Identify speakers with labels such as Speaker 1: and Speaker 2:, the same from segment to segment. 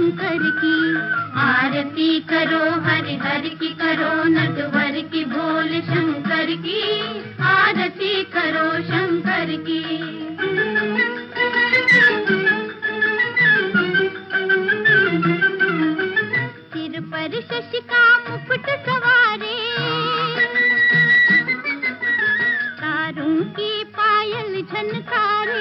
Speaker 1: शंकर की। आरती करो हरि हरि की करो, नटवर की भोले शंकर की। आरती करो शंकर की। सिर पर शशि का मुकुट सवारे, तारों की पायल झनकारे।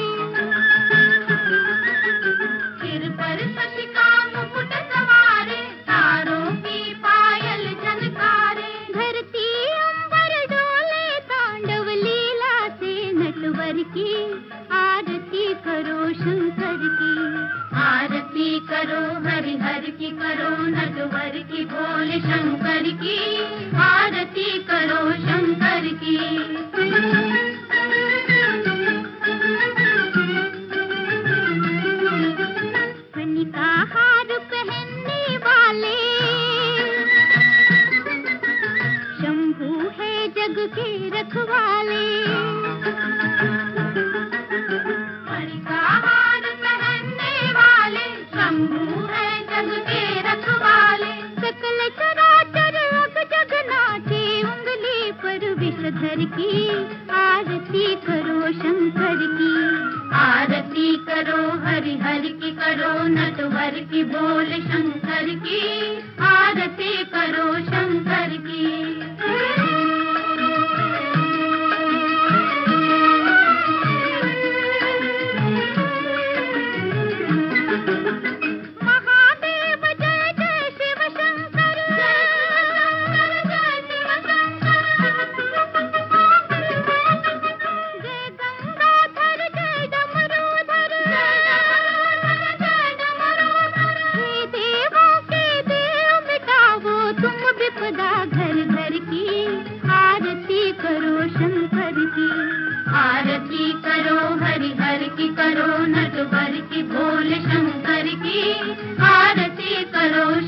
Speaker 1: सिर पर शशि का मुकुट सवारे, तारों की पायल झनकारे। धरती अंबर डोले तांडव लीला से नटवर की। आरती करो शंकर की। आरती करो हरि हरि की करो, नटवर की भोले शंकर की। आरती करो शंकर की। कनिका हार पहनने वाले शंभू है जग के रखवाले। कनिका हार पहनने वाले शंभू है जग के रखवाले। सकल चराचर अग जग नाचे, उंगली पर विषधर की। आरती करो शंकर की। आरती करो हरि हरि की करो, नटवर की भोले शंकर की। आरती करो शंकर की। महादेव जय जय शिव शंकर, जय शिव शंकर। जय गंगाधर जय डमरूधर, जय डमरूधर। हे देवों के देव मिटावो तुम विपदा घर घर की। आरती करो शंकर की। आरती करो हरि हरि की करो, नटवर की भोले शंकर की। आरती करो